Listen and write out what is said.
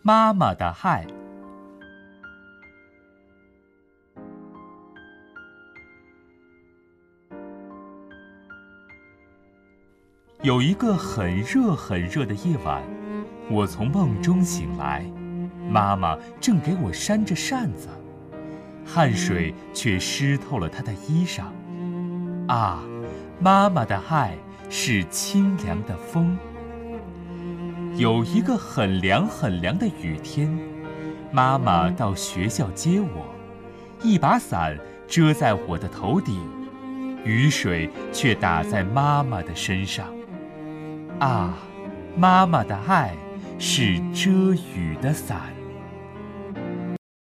妈妈的爱。有一个很热的夜晚，我从梦中醒来，妈妈正给我扇着扇子，汗水却湿透了她的衣裳。啊，妈妈的爱是清凉的风。有一个很凉的雨天，妈妈到学校接我，一把伞遮在我的头顶，雨水却打在妈妈的身上。啊，妈妈的爱是遮雨的伞。